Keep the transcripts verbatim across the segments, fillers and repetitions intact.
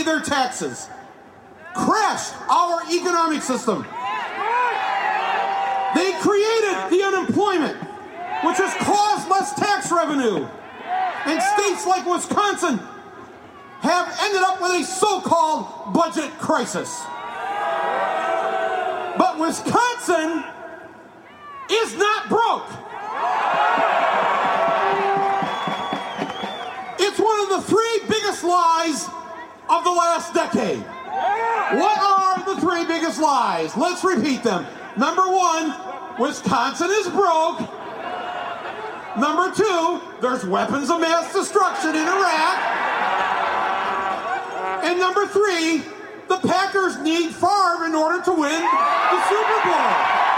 their taxes, crashed our economic system. They created the unemployment, which has caused less tax revenue. And states like Wisconsin have ended up with a so-called budget crisis. But Wisconsin is not broke. It's one of the three biggest lies of the last decade. What are the three biggest lies? Let's repeat them. Number one, Wisconsin is broke. Number two, there's weapons of mass destruction in Iraq. And number three, the Packers need Favre in order to win the Super Bowl.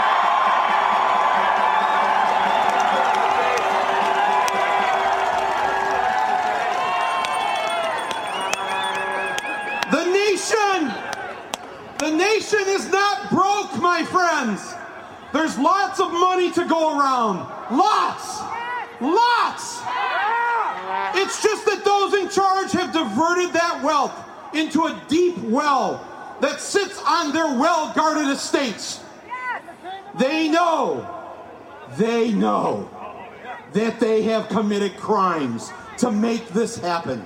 The nation, the nation is not broke, my friends. There's lots of money to go around. Lots. Lots! It's just that those in charge have diverted that wealth into a deep well that sits on their well-guarded estates. They know, they know that they have committed crimes to make this happen.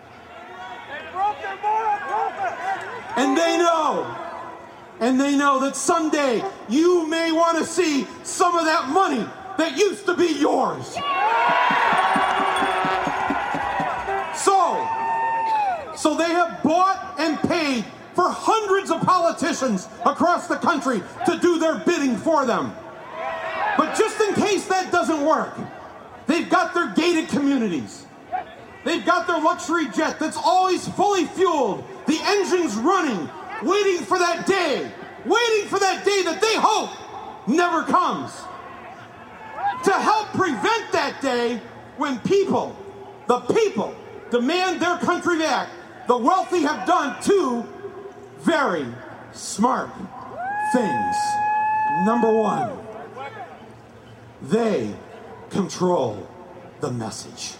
And they know, and they know that someday you may want to see some of that money that used to be yours. So, so they have bought and paid for hundreds of politicians across the country to do their bidding for them. But just in case that doesn't work, they've got their gated communities. They've got their luxury jet that's always fully fueled, the engine's running, waiting for that day, waiting for that day that they hope never comes. To help prevent that day when people, the people, demand their country back, the wealthy have done two very smart things. Number one, they control the message.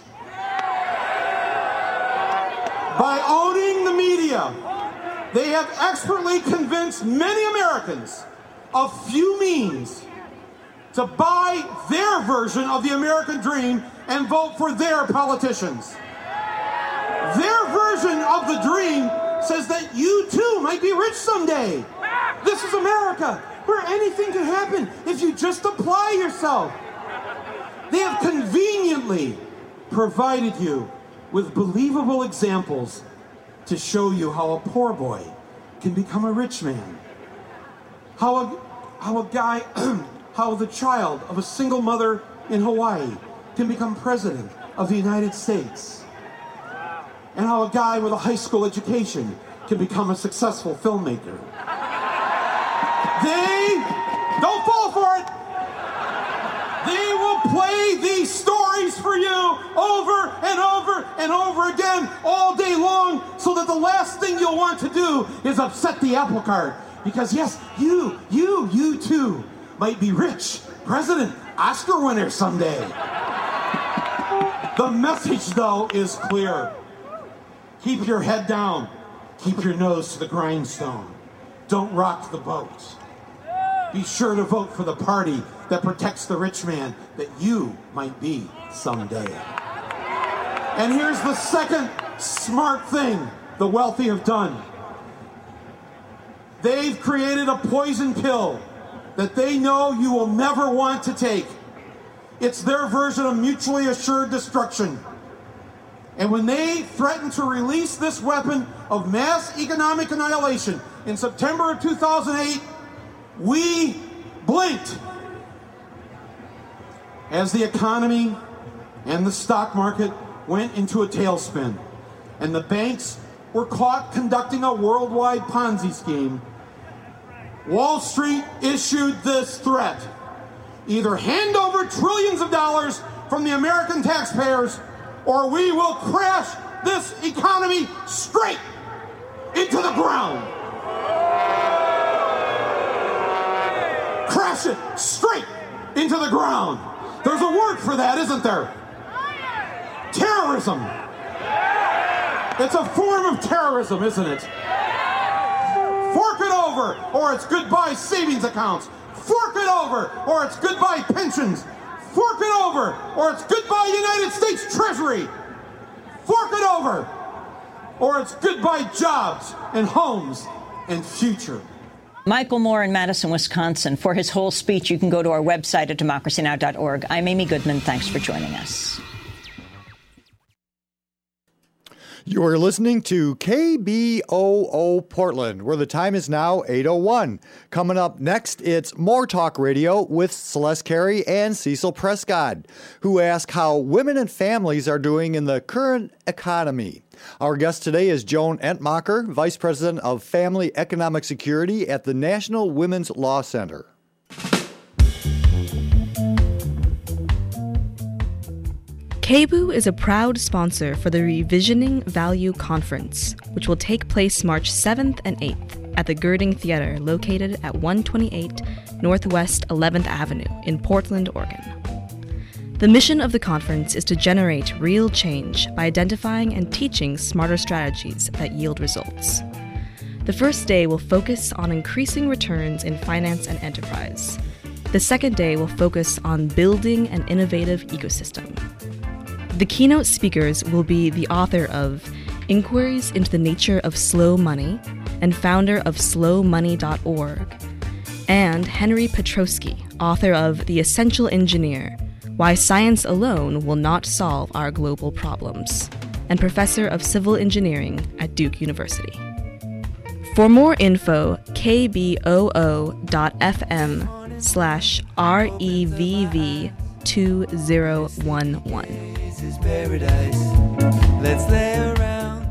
By owning the media, they have expertly convinced many Americans of few means to buy their version of the American dream and vote for their politicians. Their version of the dream says that you too might be rich someday. This is America, where anything can happen if you just apply yourself. They have conveniently provided you with believable examples to show you how a poor boy can become a rich man. How a, how a guy... how the child of a single mother in Hawaii can become president of the United States. And how a guy with a high school education can become a successful filmmaker. They, don't fall for it, they will play these stories for you over and over and over again all day long so that the last thing you'll want to do is upset the apple cart. Because yes, you, you, you too might be rich, president, Oscar winner someday. The message, though, is clear. Keep your head down. Keep your nose to the grindstone. Don't rock the boat. Be sure to vote for the party that protects the rich man that you might be someday. And here's the second smart thing the wealthy have done. They've created a poison pill that they know you will never want to take. It's their version of mutually assured destruction. And when they threatened to release this weapon of mass economic annihilation in September of two thousand eight, we blinked. As the economy and the stock market went into a tailspin, and the banks were caught conducting a worldwide Ponzi scheme, Wall Street issued this threat: either hand over trillions of dollars from the American taxpayers, or we will crash this economy straight into the ground. Crash it straight into the ground. There's a word for that, isn't there? Terrorism. It's a form of terrorism, isn't it? Fork it over, or it's goodbye savings accounts. Fork it over, or it's goodbye pensions. Fork it over, or it's goodbye United States Treasury. Fork it over, or it's goodbye jobs and homes and future. Michael Moore in Madison, Wisconsin. For his whole speech, you can go to our website at democracy now dot org. I'm Amy Goodman. Thanks for joining us. You're listening to K B O O Portland, where the time is now eight oh one. Coming up next, it's More Talk Radio with Celeste Carey and Cecil Prescott, who ask how women and families are doing in the current economy. Our guest today is Joan Entmacher, Vice President of Family Economic Security at the National Women's Law Center. K B O O is a proud sponsor for the Revisioning Value Conference, which will take place March seventh and eighth at the Girding Theater located at one twenty-eight Northwest eleventh Avenue in Portland, Oregon. The mission of the conference is to generate real change by identifying and teaching smarter strategies that yield results. The first day will focus on increasing returns in finance and enterprise. The second day will focus on building an innovative ecosystem. The keynote speakers will be the author of Inquiries into the Nature of Slow Money and founder of slow money dot org, and Henry Petroski, author of The Essential Engineer, Why Science Alone Will Not Solve Our Global Problems, and professor of civil engineering at Duke University. For more info, k b o o dot f m slash R E V V two zero one one. Is paradise. Let's lay around.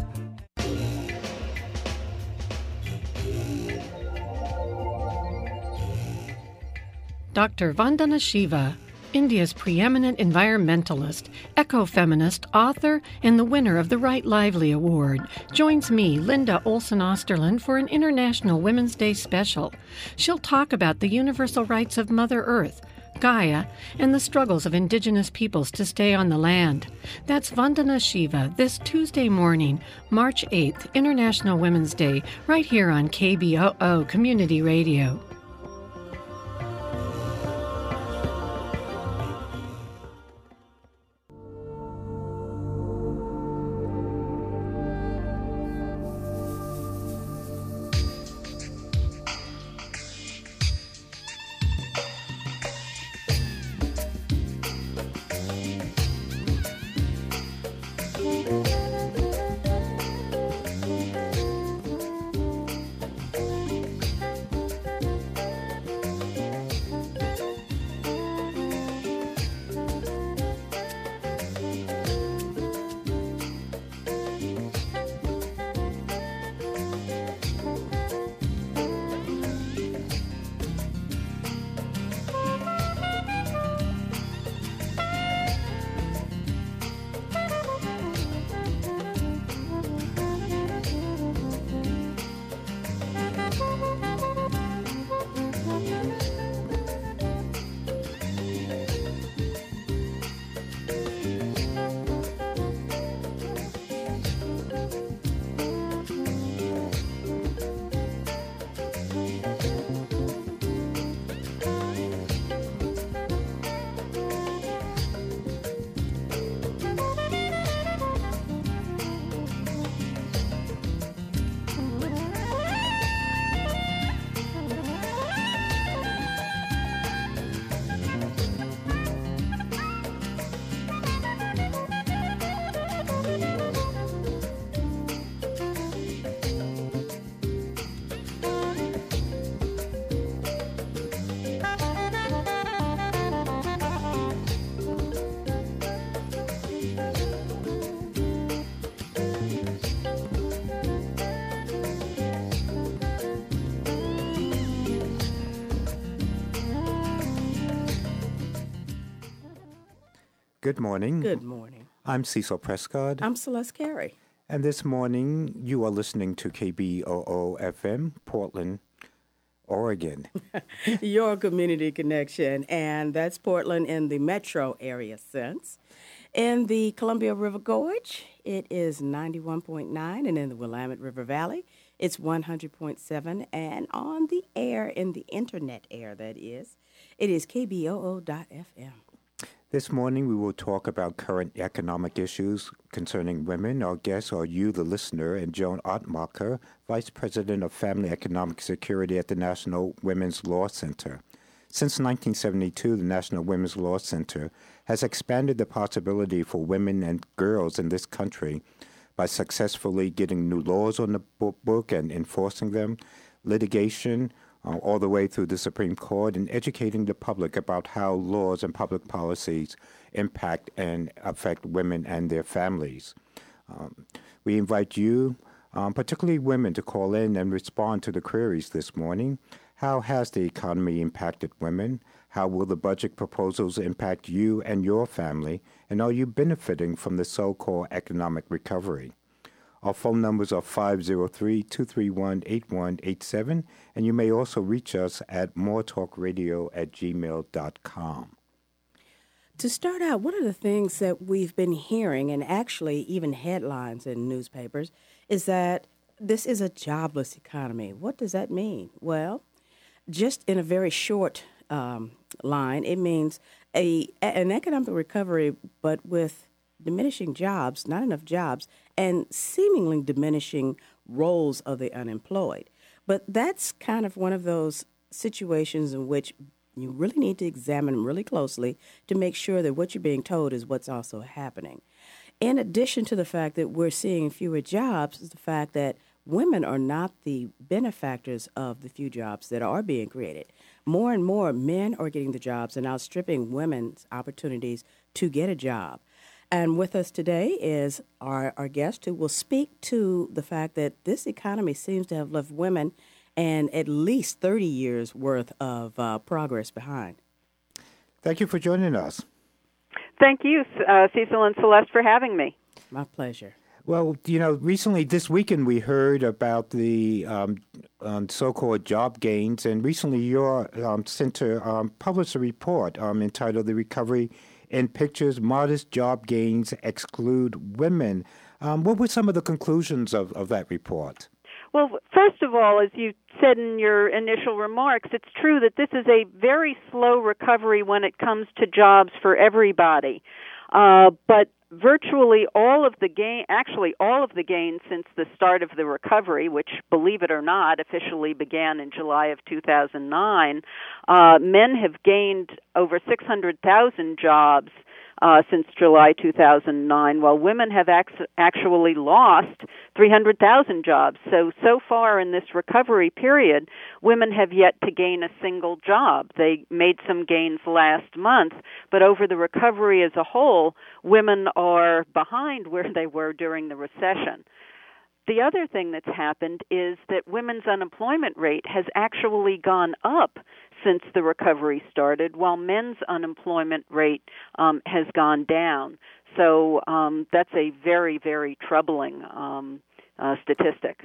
Doctor Vandana Shiva, India's preeminent environmentalist, ecofeminist, author, and the winner of the Right Lively Award, joins me, Linda Olson-Osterland, for an International Women's Day special. She'll talk about the universal rights of Mother Earth, Gaia, and the struggles of indigenous peoples to stay on the land. That's Vandana Shiva this Tuesday morning, March eighth, International Women's Day, right here on K B O O Community Radio. Good morning. Good morning. I'm Cecil Prescott. I'm Celeste Carey. And this morning, you are listening to K B O O F M, Portland, Oregon. Your community connection, and that's Portland in the metro area sense. In the Columbia River Gorge, it is ninety-one point nine, and in the Willamette River Valley, it's one hundred point seven, and on the air, in the internet air, that is, it is K B O O dot F M. This morning we will talk about current economic issues concerning women. Our guests are you, the listener, and Joan Ottmacher, Vice President of Family Economic Security at the National Women's Law Center. Since nineteen seventy-two, the National Women's Law Center has expanded the possibility for women and girls in this country by successfully getting new laws on the book and enforcing them, litigation, Uh, all the way through the Supreme Court, and educating the public about how laws and public policies impact and affect women and their families. Um, we invite you, um, particularly women, to call in and respond to the queries this morning. How has the economy impacted women? How will the budget proposals impact you and your family? And are you benefiting from the so-called economic recovery? Our phone numbers are five oh three, two three one, eight one eight seven, and you may also reach us at moretalkradio at gmail dot com. To start out, one of the things that we've been hearing, and actually even headlines in newspapers, is that this is a jobless economy. What does that mean? Well, just in a very short um, line, it means a an economic recovery, but with diminishing jobs, not enough jobs, and seemingly diminishing roles of the unemployed. But that's kind of one of those situations in which you really need to examine really closely to make sure that what you're being told is what's also happening. In addition to the fact that we're seeing fewer jobs, is the fact that women are not the benefactors of the few jobs that are being created. More and more men are getting the jobs and outstripping women's opportunities to get a job. And with us today is our, our guest who will speak to the fact that this economy seems to have left women and at least thirty years worth of uh, progress behind. Thank you for joining us. Thank you, uh, Cecil and Celeste, for having me. My pleasure. Well, you know, recently this weekend we heard about the um, um, so-called job gains, and recently your um, center um, published a report um, entitled The Recovery in Pictures, Modest Job Gains Exclude Women. Um, what were some of the conclusions of, of that report? Well, first of all, as you said in your initial remarks, it's true that this is a very slow recovery when it comes to jobs for everybody. Uh, but virtually all of the gain, actually all of the gains since the start of the recovery, which, believe it or not, officially began in July of two thousand nine, uh, men have gained over six hundred thousand jobs uh, since July two thousand nine, while women have ac- actually lost three hundred thousand jobs. So, so far in this recovery period, women have yet to gain a single job. They made some gains last month, but over the recovery as a whole, women are behind where they were during the recession. The other thing that's happened is that women's unemployment rate has actually gone up since the recovery started, while men's unemployment rate um, has gone down. So um, that's a very, very troubling um, uh, statistic.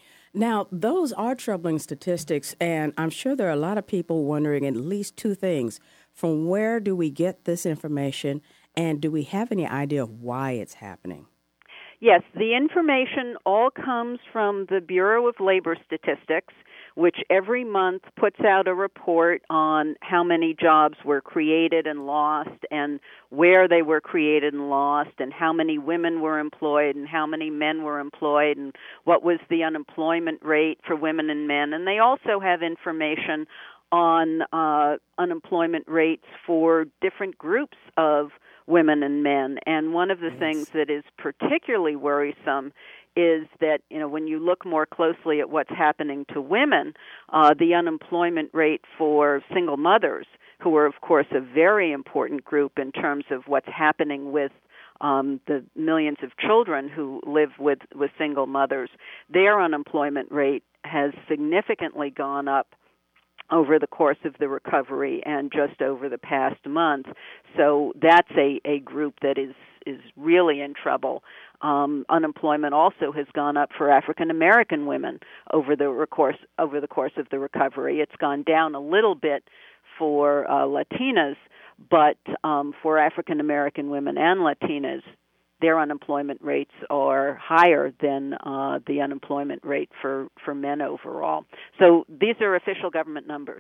Now, those are troubling statistics, and I'm sure there are a lot of people wondering at least two things. From where do we get this information, and do we have any idea of why it's happening? Yes, the information all comes from the Bureau of Labor Statistics, which every month puts out a report on how many jobs were created and lost and where they were created and lost and how many women were employed and how many men were employed and what was the unemployment rate for women and men. And they also have information on uh, unemployment rates for different groups of women and men. And one of the yes. things that is particularly worrisome is that, you know, when you look more closely at what's happening to women, uh, the unemployment rate for single mothers, who are, of course, a very important group in terms of what's happening with um, the millions of children who live with, with single mothers, their unemployment rate has significantly gone up over the course of the recovery and just over the past month. So that's a, a group that is, is really in trouble. Um, unemployment also has gone up for African American women over the course over the course of the recovery. It's gone down a little bit for uh, Latinas, but um, for African American women and Latinas, their unemployment rates are higher than uh, the unemployment rate for, for men overall. So these are official government numbers.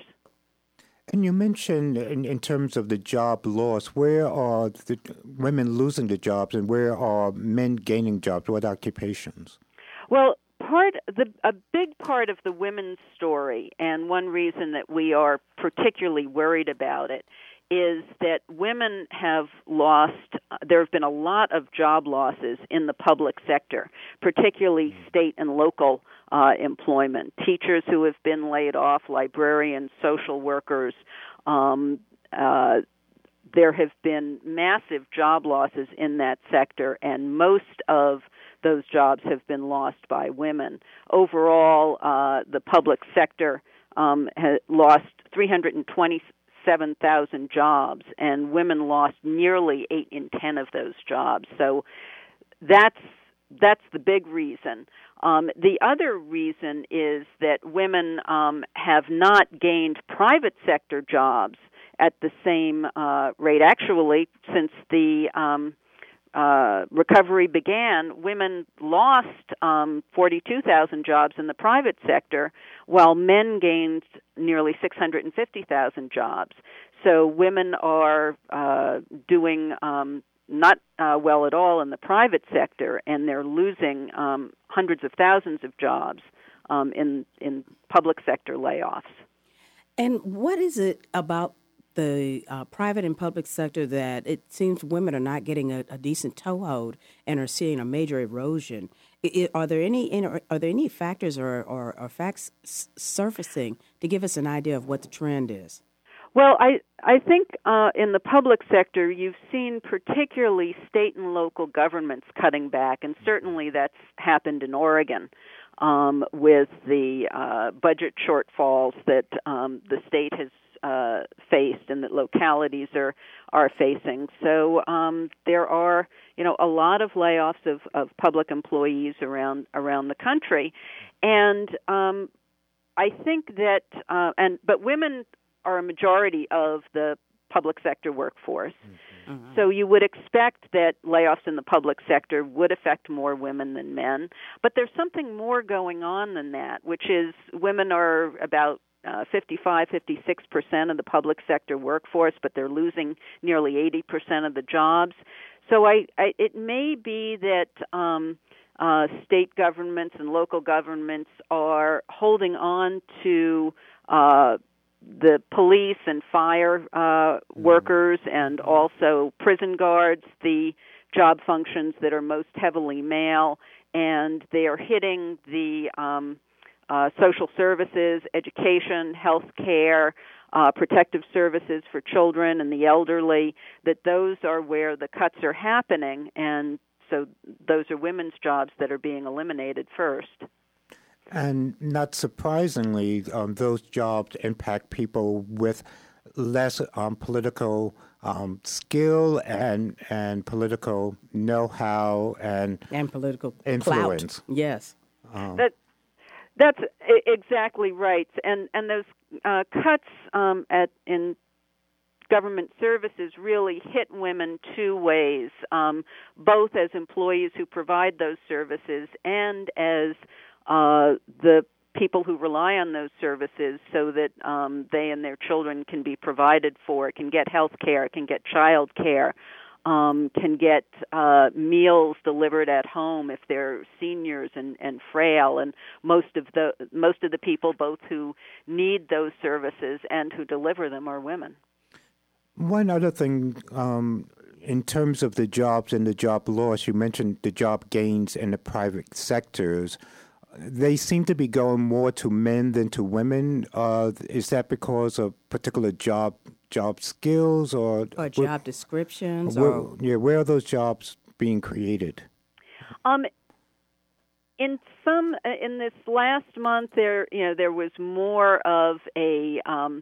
And you mentioned in, in terms of the job loss, where are the women losing the jobs and where are men gaining jobs? What occupations? Well, part the a big part of the women's story, and one reason that we are particularly worried about it, is that women have lost, there have been a lot of job losses in the public sector, particularly state and local uh, employment. Teachers who have been laid off, librarians, social workers. Um, uh, there have been massive job losses in that sector, and most of those jobs have been lost by women. Overall, uh, the public sector um, has lost three hundred twenty-seven thousand jobs, and women lost nearly eight in ten of those jobs. So that's that's the big reason. Um, the other reason is that women um, have not gained private sector jobs at the same uh, rate. Actually, since the um, uh, recovery began, women lost um, forty-two thousand jobs in the private sector, while men gained nearly six hundred fifty thousand jobs. So women are uh, doing um, not uh, well at all in the private sector, and they're losing um, hundreds of thousands of jobs um, in in public sector layoffs. And what is it about the uh, private and public sector that it seems women are not getting a, a decent toehold and are seeing a major erosion? I, are there any are there any factors or, or, or facts s- surfacing to give us an idea of what the trend is? Well, I I think uh, in the public sector, you've seen particularly state and local governments cutting back, and certainly that's happened in Oregon um, with the uh, budget shortfalls that um, the state has uh, faced and that localities are are facing. So um, there are, you know, a lot of layoffs of, of public employees around around the country, and um, I think that uh, and but women are a majority of the public sector workforce. Mm-hmm. So you would expect that layoffs in the public sector would affect more women than men. But there's something more going on than that, which is women are about uh, fifty-five, fifty-six percent of the public sector workforce, but they're losing nearly eighty percent of the jobs. So I, I it may be that um, uh, state governments and local governments are holding on to uh, the police and fire uh, workers and also prison guards, the job functions that are most heavily male, and they are hitting the um, uh, social services, education, health care, uh, protective services for children and the elderly, that those are where the cuts are happening, and so those are women's jobs that are being eliminated first. And not surprisingly, um, those jobs impact people with less um, political um, skill and and political know-how and and political influence. Clout. Yes, um, that that's exactly right. And and those uh, cuts um, at in government services really hit women two ways, um, both as employees who provide those services and as Uh, the people who rely on those services so that um, they and their children can be provided for, can get health care, can get child care, um, can get uh, meals delivered at home if they're seniors and, and frail. And most of the most of the people both who need those services and who deliver them are women. One other thing, um, in terms of the jobs and the job loss, you mentioned the job gains in the private sectors. They seem to be going more to men than to women. Uh, is that because of particular job job skills or or job where, descriptions? Where, or yeah, where are those jobs being created? Um, in some, in this last month, there you know there was more of a um,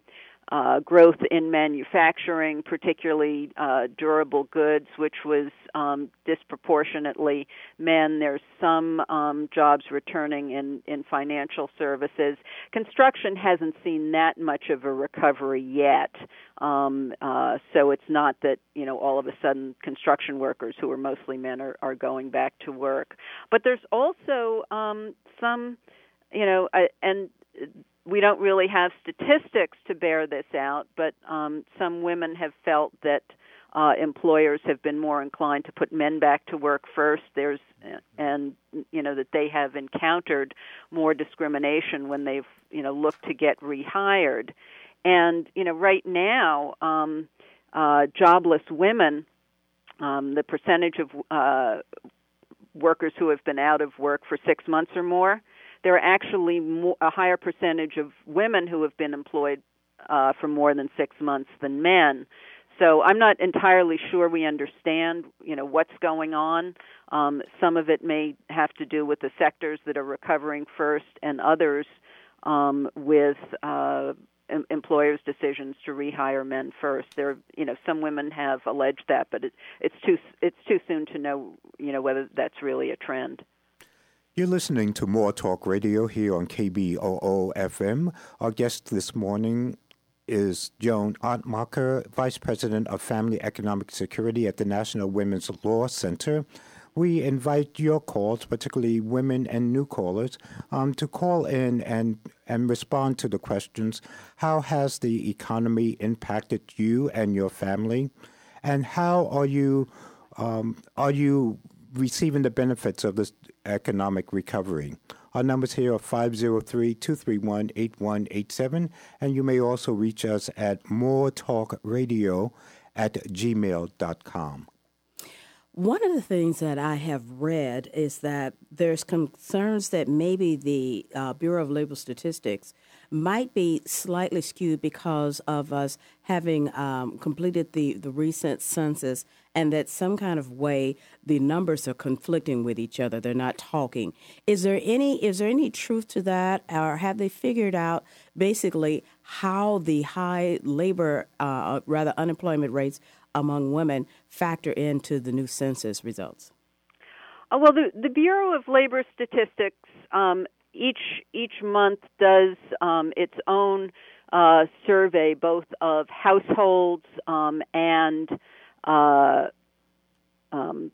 uh, growth in manufacturing, particularly uh, durable goods, which was um, disproportionately men. There's some um, jobs returning in, in financial services. Construction hasn't seen that much of a recovery yet. Um, uh, so it's not that, you know, all of a sudden construction workers, who are mostly men, are, are going back to work. But there's also um, some, you know, uh, and we don't really have statistics to bear this out, but um, some women have felt that uh, employers have been more inclined to put men back to work first. There's, and you know, that they have encountered more discrimination when they've, you know, looked to get rehired. And you know, right now, um, uh, jobless women, um, the percentage of uh, workers who have been out of work for six months or more, there are actually more, a higher percentage of women who have been employed uh, for more than six months than men. So I'm not entirely sure we understand, you know, what's going on. Um, some of it may have to do with the sectors that are recovering first, and others um, with uh, em- employers' decisions to rehire men first. There, you know, some women have alleged that, but it, it's too it's too soon to know, you know, whether that's really a trend. You're listening to More Talk Radio here on K B O O F M. Our guest this morning is Joan Ottmacher, Vice President of Family Economic Security at the National Women's Law Center. We invite your calls, particularly women and new callers, um, to call in and, and respond to the questions. How has the economy impacted you and your family? And how are you um, are you receiving the benefits of this economic recovery? Our numbers here are five oh three, two three one, eight one eight seven, and you may also reach us at moretalkradio at gmail dot com. One of the things that I have read is that there's concerns that maybe the uh, Bureau of Labor Statistics might be slightly skewed because of us having um, completed the, the recent census, and that some kind of way the numbers are conflicting with each other. They're not talking. Is there any is there any truth to that, or have they figured out basically how the high labor, uh, rather unemployment rates among women factor into the new census results? Uh, well, the, the Bureau of Labor Statistics um, each each month does um, its own uh, survey, both of households um, and uh, um,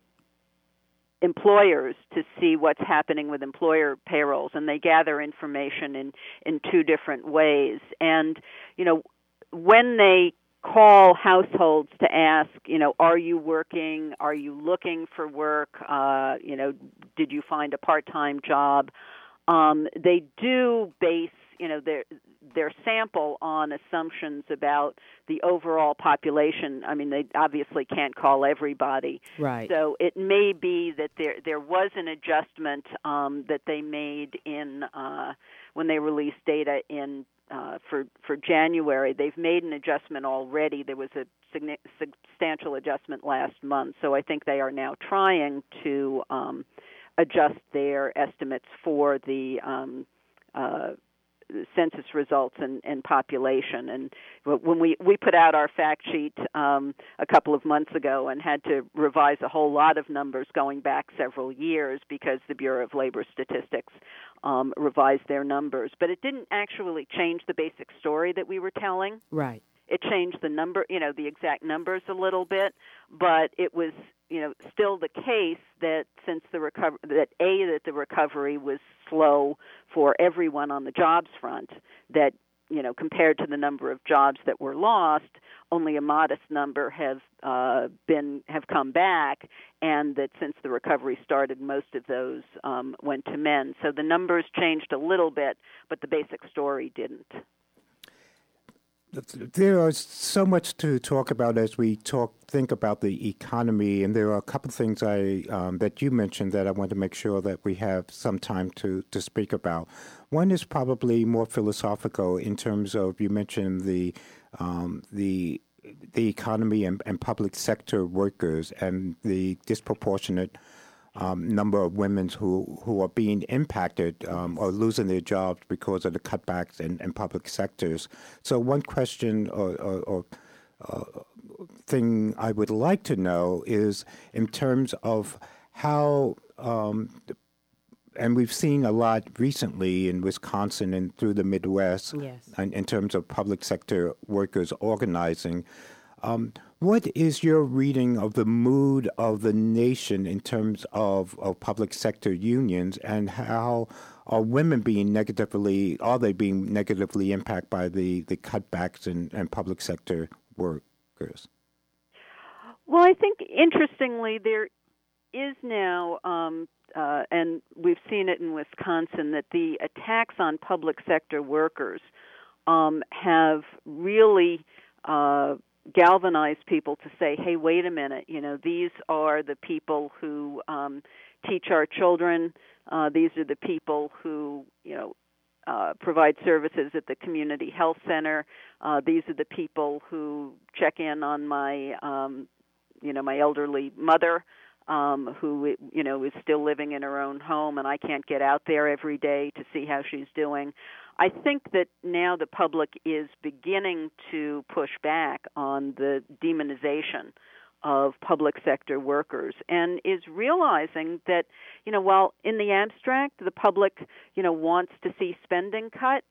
employers, to see what's happening with employer payrolls, and they gather information in, in two different ways. And you know, when they call households to ask, you know, are you working? Are you looking for work? Uh, you know, did you find a part-time job? Um, they do base, you know, their their sample on assumptions about the overall population. I mean, they obviously can't call everybody. Right. So it may be that there there was an adjustment um, that they made in uh, when they released data in Uh, for for January. They've made an adjustment already. There was a signi- substantial adjustment last month, so I think they are now trying to um, adjust their estimates for the um, uh, census results and, and population. And when we, we put out our fact sheet um, a couple of months ago and had to revise a whole lot of numbers going back several years because the Bureau of Labor Statistics um, revised their numbers. But it didn't actually change the basic story that we were telling. Right. It changed the number, you know, the exact numbers a little bit, but it was, you know, still the case that since the recover that A, that the recovery was slow for everyone on the jobs front, that, you know, compared to the number of jobs that were lost, only a modest number have uh, been have come back, and that since the recovery started, most of those um, went to men. So the numbers changed a little bit, but the basic story didn't. There is so much to talk about as we talk, think about the economy, and there are a couple of things I um, that you mentioned that I want to make sure that we have some time to, to speak about. One is probably more philosophical in terms of, you mentioned the um, the the economy and, and public sector workers and the disproportionate um, number of women who, who are being impacted um, or losing their jobs because of the cutbacks in, in public sectors. So one question or, or, or uh, thing I would like to know is in terms of how, um, and we've seen a lot recently in Wisconsin and through the Midwest yes. in, in terms of public sector workers organizing. Um, what is your reading of the mood of the nation in terms of, of public sector unions, and how are women being negatively, are they being negatively impacted by the, the cutbacks in, in public sector workers? Well, I think, interestingly, there is now, um, uh, and we've seen it in Wisconsin, that the attacks on public sector workers um, have really uh, galvanized people to say, hey, wait a minute, you know, these are the people who um, teach our children. Uh, these are the people who, you know, uh, provide services at the community health center. Uh, these are the people who check in on my, um, you know, my elderly mother, um, who, you know, is still living in her own home, and I can't get out there every day to see how she's doing. I think that now the public is beginning to push back on the demonization of public sector workers and is realizing that, you know, while in the abstract the public, you know, wants to see spending cut,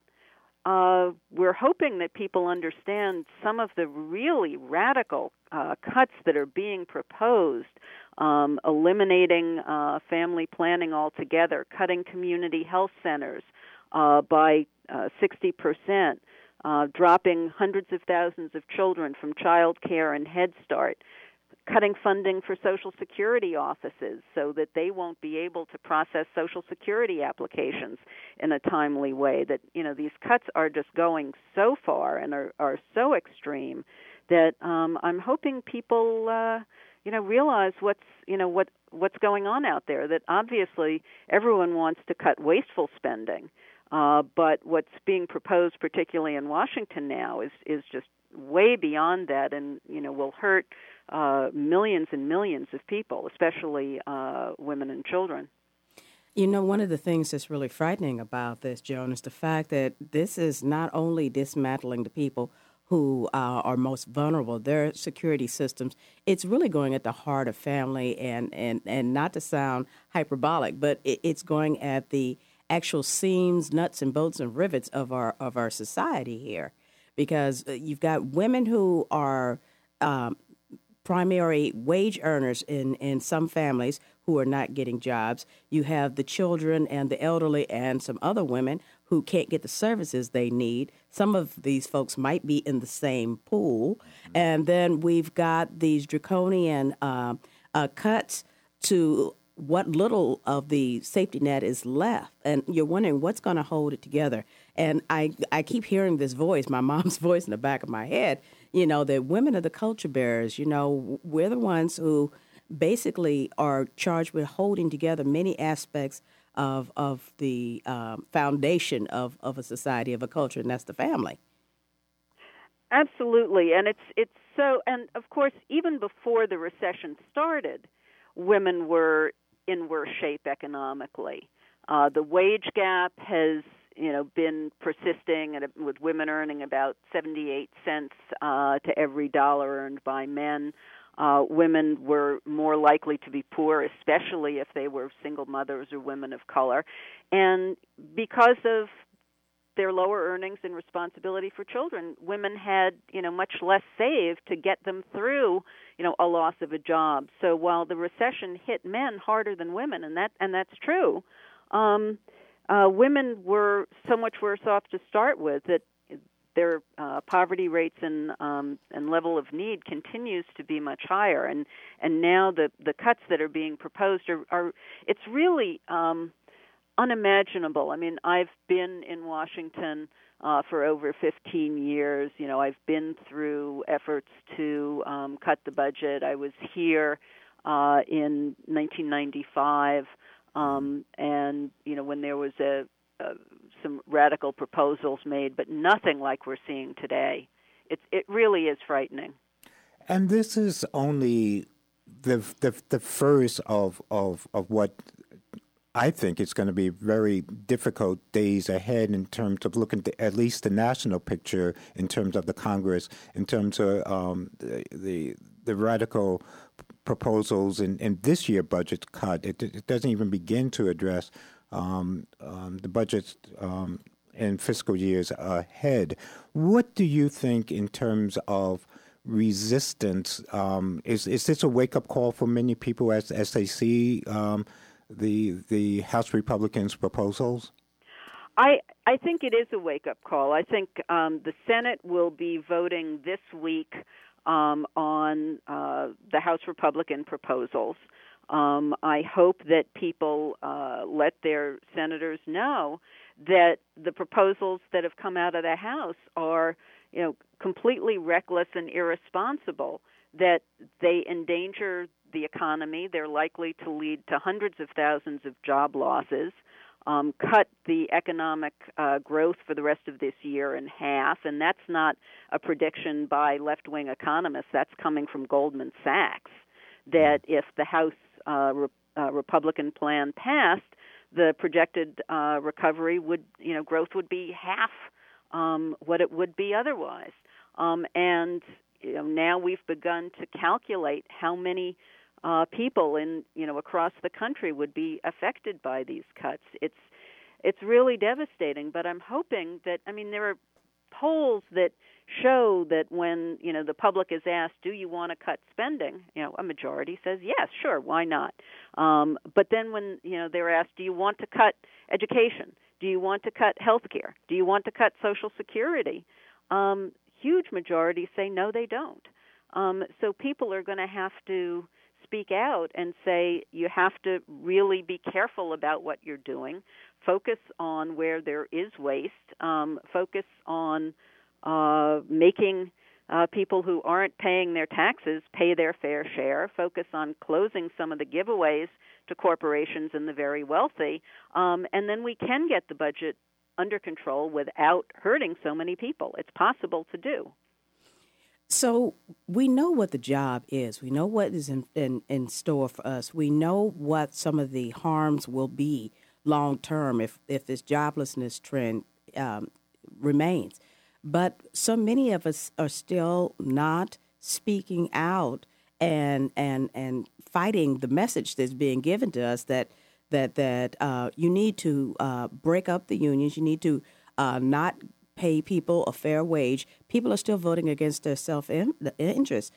uh, we're hoping that people understand some of the really radical uh, cuts that are being proposed, um, eliminating uh, family planning altogether, cutting community health centers uh, by uh, sixty percent, uh, dropping hundreds of thousands of children from child care and Head Start, cutting funding for Social Security offices so that they won't be able to process Social Security applications in a timely way. That, you know, these cuts are just going so far and are, are so extreme that um, I'm hoping people, uh, you know, realize what's, you know, what what's going on out there. That obviously everyone wants to cut wasteful spending, uh, but what's being proposed, particularly in Washington now, is is just way beyond that, and, you know, will hurt uh, millions and millions of people, especially uh, women and children. You know, one of the things that's really frightening about this, Joan, is the fact that this is not only dismantling the people who uh, are most vulnerable, their security systems. It's really going at the heart of family, and, and, and not to sound hyperbolic, but it, it's going at the actual seams, nuts, and bolts and rivets of our of our society here. Because you've got women who are um, primary wage earners in, in some families who are not getting jobs. You have the children and the elderly and some other women who can't get the services they need. Some of these folks might be in the same pool. And then we've got these draconian uh, uh, cuts to what little of the safety net is left. And you're wondering what's going to hold it together. And I, I keep hearing this voice, my mom's voice in the back of my head, you know, that women are the culture bearers. You know, we're the ones who basically are charged with holding together many aspects of of the um, foundation of, of a society, of a culture, and that's the family. Absolutely. And it's it's so, and of course, even before the recession started, women were in worse shape economically. Uh, the wage gap has, you know, been persisting, at a, with women earning about seventy-eight cents uh, to every dollar earned by men. Uh, women were more likely to be poor, especially if they were single mothers or women of color. And because of their lower earnings and responsibility for children, women had, you know, much less saved to get them through, you know, a loss of a job. So while the recession hit men harder than women, and that and that's true, um, uh, women were so much worse off to start with that their uh, poverty rates and um, and level of need continues to be much higher. And and now the the cuts that are being proposed are, are it's really um, unimaginable. I mean, I've been in Washington uh, for over fifteen years. You know, I've been through efforts to um, cut the budget. I was here uh, in nineteen ninety-five, um, and you know, when there was a, a some radical proposals made, but nothing like we're seeing today. It's it really is frightening. And this is only the the the first of of of what I think it's going to be very difficult days ahead in terms of looking at at least the national picture in terms of the Congress, in terms of um, the, the the radical proposals in, in this year's budget cut. It, it doesn't even begin to address um, um, the budgets um, in fiscal years ahead. What do you think in terms of resistance? Um, is is this a wake up call for many people as as they see Um, the the House Republicans' proposals? I I think it is a wake-up call. I think um, the Senate will be voting this week um, on uh, the House Republican proposals. Um, I hope that people uh, let their senators know that the proposals that have come out of the House are, you know, completely reckless and irresponsible, that they endanger the economy. They're likely to lead to hundreds of thousands of job losses, um, cut the economic uh, growth for the rest of this year in half, and that's not a prediction by left-wing economists. That's coming from Goldman Sachs, that if the House uh, re- uh, Republican plan passed, the projected uh, recovery would, you know, growth would be half um, what it would be otherwise. Um, and you know, now we've begun to calculate how many Uh, people in, you know, across the country would be affected by these cuts. It's it's really devastating, but I'm hoping that, I mean, there are polls that show that when, you know, the public is asked, do you want to cut spending, you know, a majority says, yes, sure, why not? Um, but then when, you know, they're asked, do you want to cut education? Do you want to cut health care? Do you want to cut Social Security? Um, huge majorities say no, they don't. Um, so people are going to have to speak out and say you have to really be careful about what you're doing, focus on where there is waste, um, focus on uh, making uh, people who aren't paying their taxes pay their fair share, focus on closing some of the giveaways to corporations and the very wealthy, um, and then we can get the budget under control without hurting so many people. It's possible to do. So we know what the job is. We know what is in, in, in store for us. We know what some of the harms will be long term if, if this joblessness trend um, remains. But so many of us are still not speaking out and and and fighting the message that's being given to us that that that uh, you need to uh, break up the unions. You need to uh, not pay people a fair wage. People are still voting against their self-interest.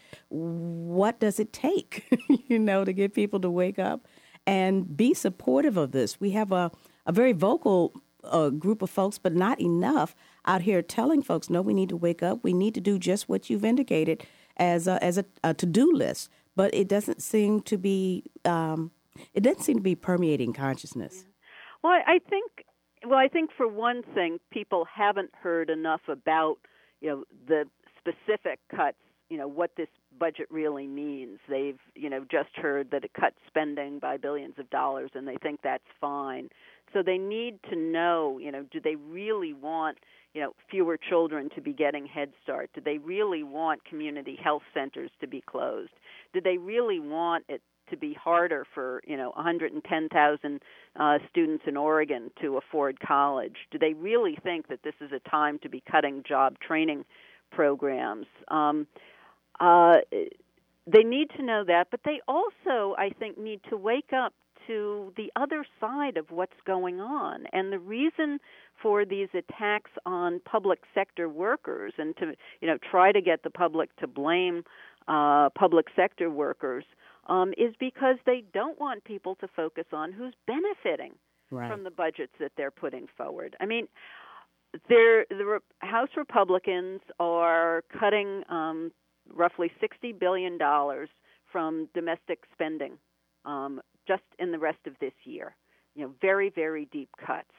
What does it take, you know, to get people to wake up and be supportive of this? We have a, a very vocal uh, group of folks, but not enough out here telling folks, no, we need to wake up. We need to do just what you've indicated as a, as a, a to-do list. But it doesn't seem to be, um, it doesn't seem to be permeating consciousness. Well, I think Well, I think for one thing, people haven't heard enough about, you know, the specific cuts, you know, what this budget really means. They've, you know, just heard that it cuts spending by billions of dollars, and they think that's fine. So they need to know, you know, do they really want, you know, fewer children to be getting Head Start? Do they really want community health centers to be closed? Do they really want it to be harder for, you know, one hundred ten thousand uh, students in Oregon to afford college? Do they really think that this is a time to be cutting job training programs? Um, uh, they need to know that, but they also, I think, need to wake up to the other side of what's going on. And the reason for these attacks on public sector workers and to, you know, try to get the public to blame uh, public sector workers Um, is because they don't want people to focus on who's benefiting right. from the budgets that they're putting forward. I mean, they're, the Re- House Republicans are cutting um, roughly sixty billion dollars from domestic spending um, just in the rest of this year. You know, very, very deep cuts.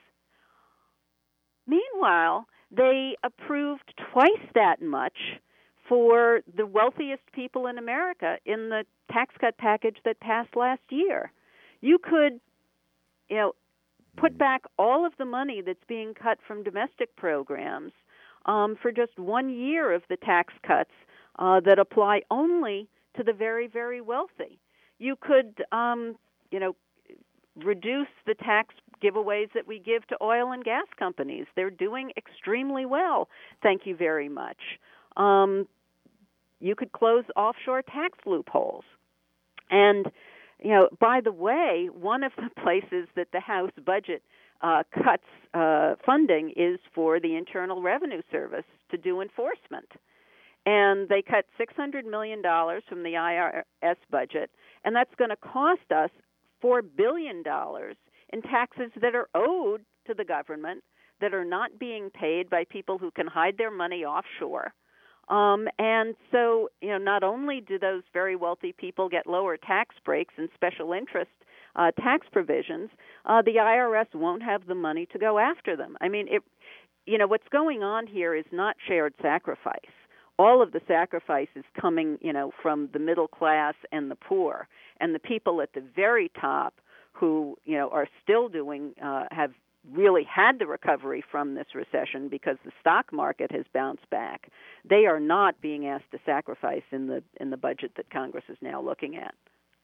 Meanwhile, they approved twice that much for the wealthiest people in America in the tax cut package that passed last year. You could, you know, put back all of the money that's being cut from domestic programs um, for just one year of the tax cuts uh, that apply only to the very, very wealthy. you could, um, you know, reduce the tax giveaways that we give to oil and gas companies. They're doing extremely well. Thank you very much. Um, you could close offshore tax loopholes. And, you know, by the way, one of the places that the House budget uh, cuts uh, funding is for the Internal Revenue Service to do enforcement. And they cut six hundred million dollars from the I R S budget, and that's going to cost us four billion dollars in taxes that are owed to the government, that are not being paid by people who can hide their money offshore. Um, and so, you know, not only do those very wealthy people get lower tax breaks and special interest uh, tax provisions, uh, the I R S won't have the money to go after them. I mean, it, you know, what's going on here is not shared sacrifice. All of the sacrifice is coming, you know, from the middle class and the poor, and the people at the very top who, you know, are still doing, uh, have really had the recovery from this recession because the stock market has bounced back. They are not being asked to sacrifice in the in the budget that Congress is now looking at.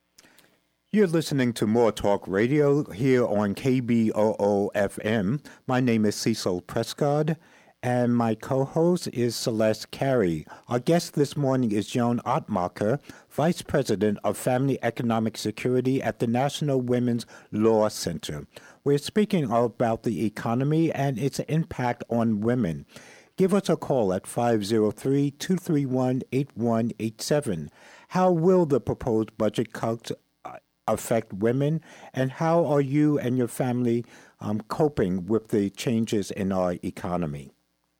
You're listening to More Talk Radio here on K B O O F M. My name is Cecil Prescott, and my co-host is Celeste Carey. Our guest this morning is Joan Ottmacher, Vice President of Family Economic Security at the National Women's Law Center. We're speaking about the economy and its impact on women. Give us a call at five oh three, two three one, eight one eight seven. How will the proposed budget cuts affect women, and how are you and your family um, coping with the changes in our economy?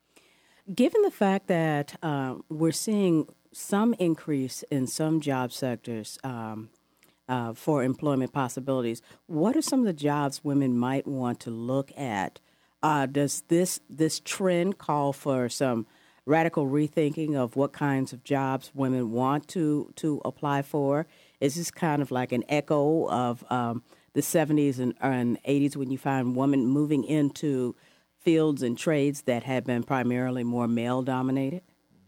Given the fact that uh, we're seeing some increase in some job sectors um, uh, for employment possibilities, what are some of the jobs women might want to look at? Uh, does this this trend call for some radical rethinking of what kinds of jobs women want to, to apply for? Is this kind of like an echo of um, the seventies and, and eighties when you find women moving into fields and trades that have been primarily more male-dominated?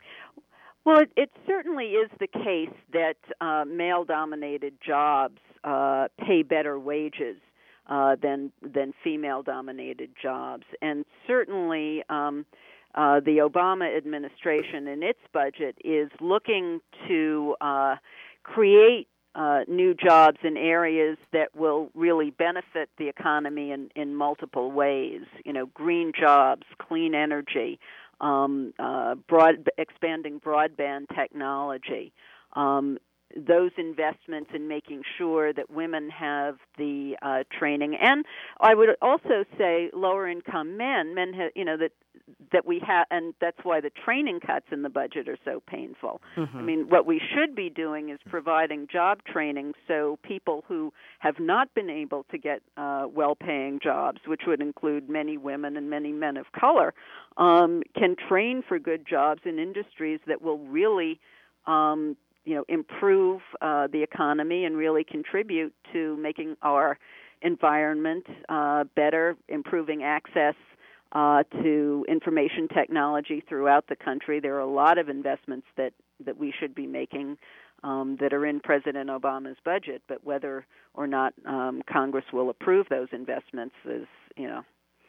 Well, it, it certainly is the case that uh, male-dominated jobs uh, pay better wages uh, than than female-dominated jobs, and certainly um, uh, the Obama administration in its budget is looking to uh, create Uh, new jobs in areas that will really benefit the economy in, in multiple ways. You know, green jobs, clean energy, um, uh, broad, expanding broadband technology. Um, those investments in making sure that women have the uh, training, and I would also say lower-income men, men, ha- you know, that that we have, and that's why the training cuts in the budget are so painful. Mm-hmm. I mean, what we should be doing is providing job training so people who have not been able to get uh, well-paying jobs, which would include many women and many men of color, um, can train for good jobs in industries that will really um, you know, improve uh, the economy and really contribute to making our environment uh, better, improving access uh, to information technology throughout the country. There are a lot of investments that, that we should be making um, that are in President Obama's budget, but whether or not um, Congress will approve those investments is, you know,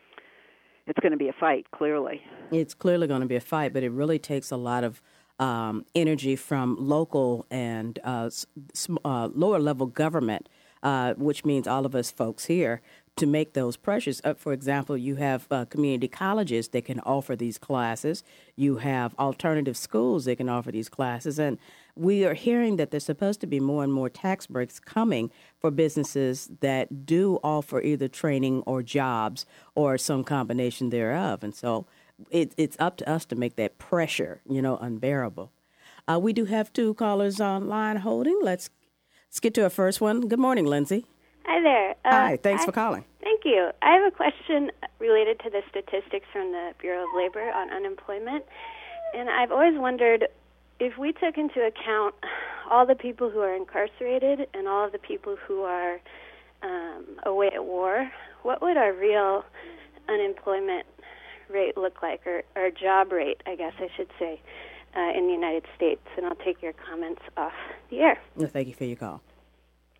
it's going to be a fight, clearly. It's clearly going to be a fight, but it really takes a lot of Um, energy from local and uh, uh, lower-level government, uh, which means all of us folks here, to make those pressures. Uh, for example, you have uh, community colleges that can offer these classes. You have alternative schools that can offer these classes. And we are hearing that there's supposed to be more and more tax breaks coming for businesses that do offer either training or jobs or some combination thereof. And so It, it's up to us to make that pressure, you know, unbearable. Uh, we do have two callers online holding. Let's, let's get to our first one. Good morning, Lindsay. Hi there. Uh, Hi, thanks I, for calling. Thank you. I have a question related to the statistics from the Bureau of Labor on unemployment. And I've always wondered if we took into account all the people who are incarcerated and all of the people who are um, away at war, what would our real unemployment rate look like, or, or job rate, I guess I should say, uh, in the United States? And I'll take your comments off the air. Well, thank you for your call.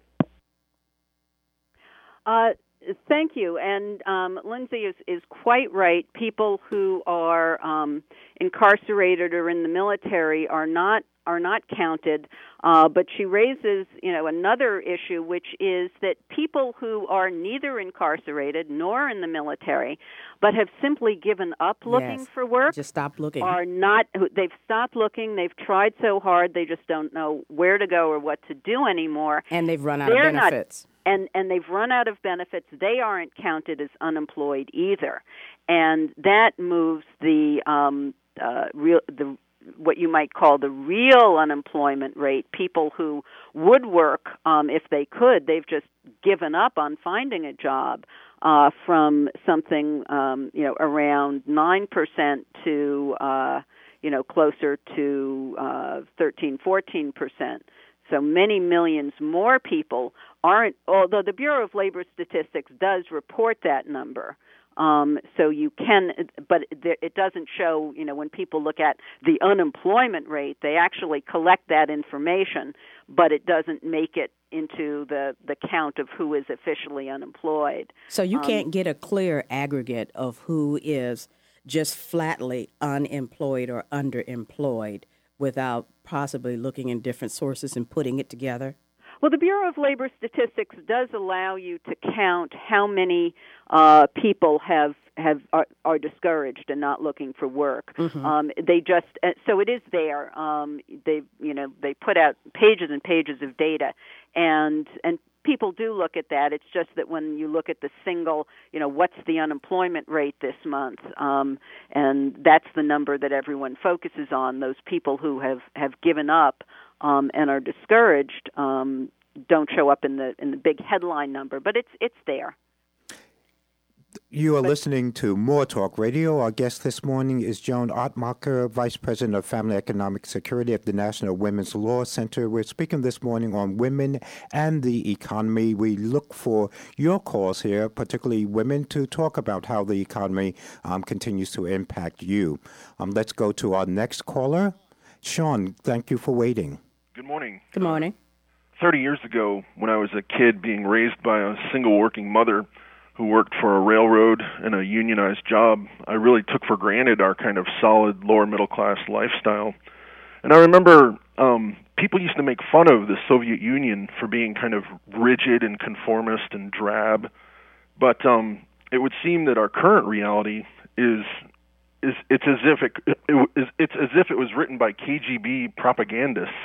Uh, thank you. And um, Lindsay is, is quite right. People who are um, incarcerated or in the military are not are not counted. Uh, but she raises, you know, another issue, which is that people who are neither incarcerated nor in the military, but have simply given up looking yes. for work, just stop looking, are not. They've stopped looking. They've tried so hard, they just don't know where to go or what to do anymore. And they've run out They're of benefits. Not, and and they've run out of benefits. They aren't counted as unemployed either, and that moves the um, uh, real the. what you might call the real unemployment rate, people who would work um, if they could, they've just given up on finding a job, uh, from something, um, you know, around nine percent to, uh, you know, closer to uh, thirteen, fourteen percent. So many millions more people aren't, although the Bureau of Labor Statistics does report that number. Um, so you can, but it doesn't show, you know, when people look at the unemployment rate, they actually collect that information, but it doesn't make it into the, the count of who is officially unemployed. So you um, can't get a clear aggregate of who is just flatly unemployed or underemployed without possibly looking in different sources and putting it together? Well, the Bureau of Labor Statistics does allow you to count how many uh, people have have are, are discouraged and not looking for work. Mm-hmm. Um, they just uh, so it is there. Um, they you know they put out pages and pages of data, and and people do look at that. It's just that when you look at the single, you know, what's the unemployment rate this month, um, and that's the number that everyone focuses on. Those people who have, have given up um, and are discouraged um, don't show up in the in the big headline number, but it's it's there. You are listening to More Talk Radio. Our guest this morning is Joan Ottmacher, Vice President of Family Economic Security at the National Women's Law Center. We're speaking this morning on women and the economy. We look for your calls here, particularly women, to talk about how the economy um, continues to impact you. Um, let's go to our next caller. Sean, thank you for waiting. Good morning. Good morning. Thirty years ago, when I was a kid being raised by a single working mother who worked for a railroad and a unionized job, I really took for granted our kind of solid lower middle class lifestyle. And I remember um, people used to make fun of the Soviet Union for being kind of rigid and conformist and drab, but um, it would seem that our current reality is is it's as if it, it is it's as if it was written by K G B propagandists.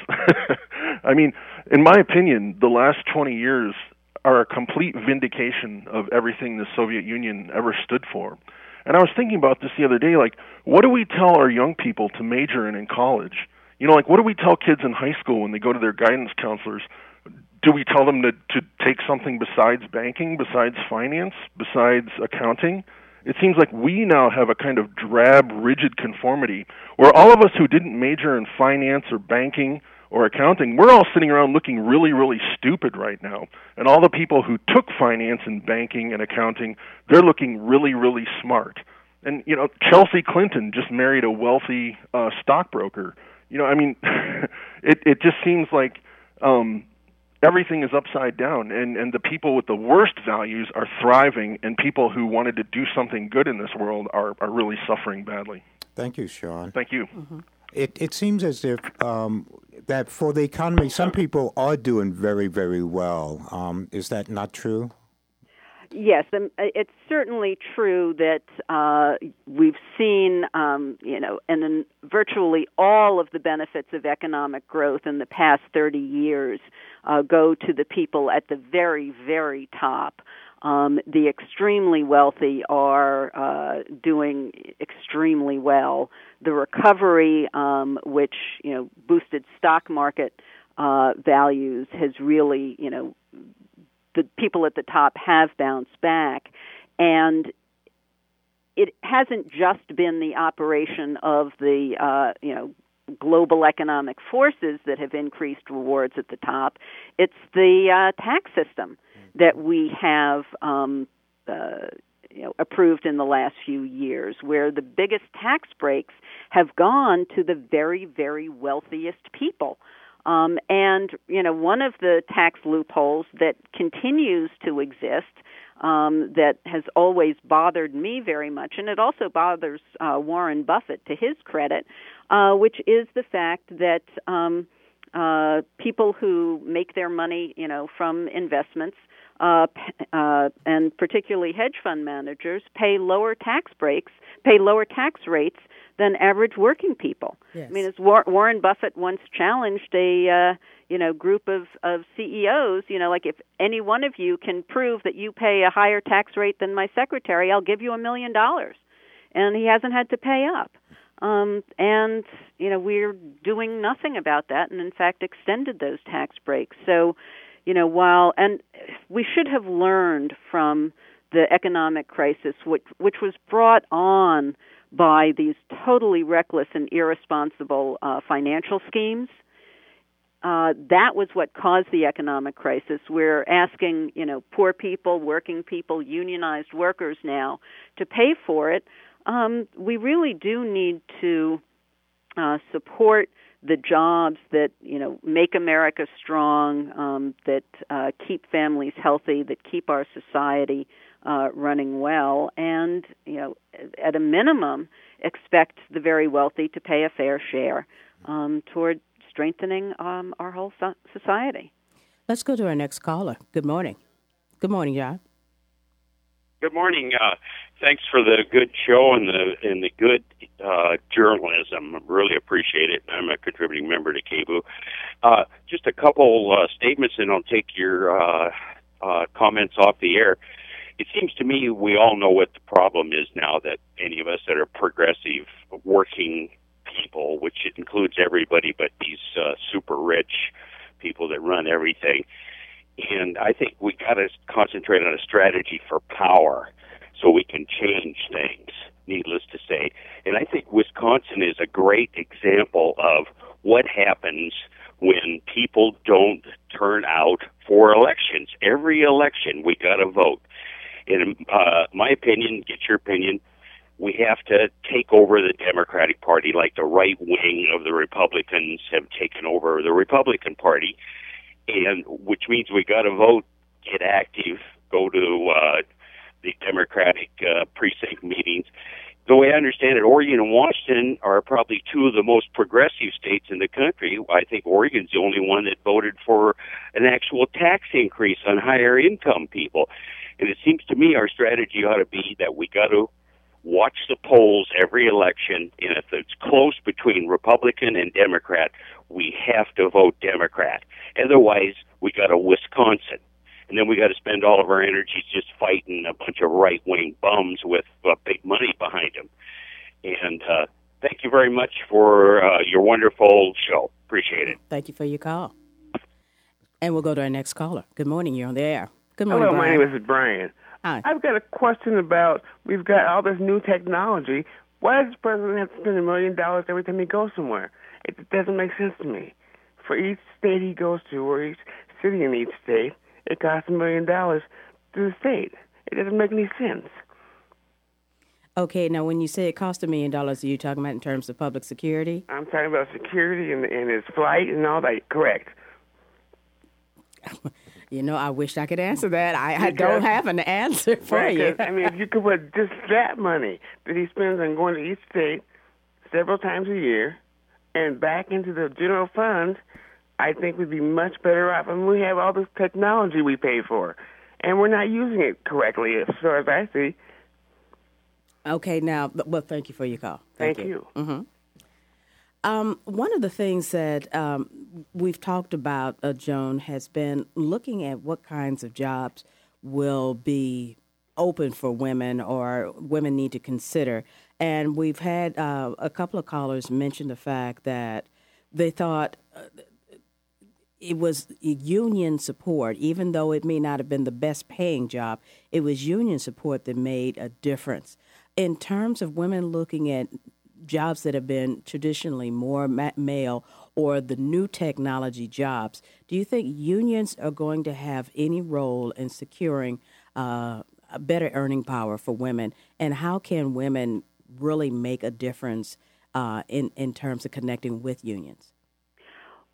I mean, in my opinion, the last twenty years are a complete vindication of everything the Soviet Union ever stood for. And I was thinking about this the other day, like, what do we tell our young people to major in in college? You know, like, what do we tell kids in high school when they go to their guidance counselors? Do we tell them to, to take something besides banking, besides finance, besides accounting? It seems like we now have a kind of drab, rigid conformity where all of us who didn't major in finance or banking or accounting, we're all sitting around looking really, really stupid right now. And all the people who took finance and banking and accounting, they're looking really, really smart. And, you know, Chelsea Clinton just married a wealthy uh, stockbroker. You know, I mean, it, it just seems like um, everything is upside down, and, and the people with the worst values are thriving, and people who wanted to do something good in this world are, are really suffering badly. Thank you, Sean. Thank you. Mm-hmm. It it seems as if um, that for the economy, some people are doing very, very well. Um, is that not true? Yes, um, it's certainly true that uh, we've seen, um, you know, and then virtually all of the benefits of economic growth in the past thirty years uh, go to the people at the very, very top. Um, the extremely wealthy are uh, doing extremely well. The recovery, um, which, you know, boosted stock market uh, values, has really, you know, the people at the top have bounced back. And it hasn't just been the operation of the, uh, you know, global economic forces that have increased rewards at the top. It's the uh, tax system that we have um, uh, you know, approved in the last few years, where the biggest tax breaks have gone to the very, very wealthiest people. Um, and, you know, one of the tax loopholes that continues to exist um, that has always bothered me very much, and it also bothers uh, Warren Buffett, to his credit, uh, which is the fact that um, uh, people who make their money, you know, from investments, uh, uh, and particularly hedge fund managers, pay lower tax breaks, pay lower tax rates than average working people. Yes. I mean, as War- Warren Buffett once challenged a uh, you know group of, of C E Os, you know, like, if any one of you can prove that you pay a higher tax rate than my secretary, I'll give you a million dollars. And he hasn't had to pay up. Um, and, you know, we're doing nothing about that, and in fact extended those tax breaks. So, you know, while, and we should have learned from the economic crisis, which, which was brought on by these totally reckless and irresponsible uh, financial schemes. Uh, that was what caused the economic crisis. We're asking, you know, poor people, working people, unionized workers now to pay for it. Um, we really do need to uh, support the jobs that, you know, make America strong, um, that uh, keep families healthy, that keep our society Uh, running well, and, you know, at a minimum, expect the very wealthy to pay a fair share um, toward strengthening um, our whole so- society. Let's go to our next caller. Good morning. Good morning, John. Good morning. Uh, thanks for the good show and the and the good uh, journalism. Really appreciate it. I'm a contributing member to K B U. Uh, just a couple uh, statements, and I'll take your uh, uh, comments off the air. It seems to me we all know what the problem is now, that any of us that are progressive working people, which includes everybody but these uh, super rich people that run everything. And I think we got to concentrate on a strategy for power so we can change things, needless to say. And I think Wisconsin is a great example of what happens when people don't turn out for elections. Every election, we got to vote. In uh, my opinion, get your opinion, we have to take over the Democratic Party like the right wing of the Republicans have taken over the Republican Party, and which means we got to vote, get active, go to uh, the Democratic uh, precinct meetings. The way I understand it, Oregon and Washington are probably two of the most progressive states in the country. I think Oregon's the only one that voted for an actual tax increase on higher income people. And it seems to me our strategy ought to be that we got to watch the polls every election, and if it's close between Republican and Democrat, we have to vote Democrat. Otherwise, we got a Wisconsin. And then we got to spend all of our energies just fighting a bunch of right-wing bums with uh, big money behind them. And uh, thank you very much for uh, your wonderful show. Appreciate it. Thank you for your call. And we'll go to our next caller. Good morning. You're on the air. Good morning, Hello, Brian. my name is Brian. Hi. I've got a question about, we've got all this new technology. Why does the president have to spend a million dollars every time he goes somewhere? It doesn't make sense to me. For each state he goes to, or each city in each state, it costs a million dollars to the state. It doesn't make any sense. Okay, now when you say it cost a million dollars, are you talking about in terms of public security? I'm talking about security and, and his flight and all that. Correct. You know, I wish I could answer that. I, I don't have an answer for right, you. I mean, if you could put just that money that he spends on going to each state several times a year and back into the general fund, I think we'd be much better off. I mean, we have all this technology we pay for, and we're not using it correctly as far as I see. Okay, now, well, thank you for your call. Thank, Thank you. you. Mm-hmm. Um, one of the things that um, we've talked about, uh, Joan, has been looking at what kinds of jobs will be open for women or women need to consider. And we've had uh, a couple of callers mention the fact that they thought uh, it was union support, even though it may not have been the best paying job, it was union support that made a difference. In terms of women looking at jobs that have been traditionally more ma- male or the new technology jobs, do you think unions are going to have any role in securing uh, a better earning power for women? And how can women really make a difference uh, in, in terms of connecting with unions?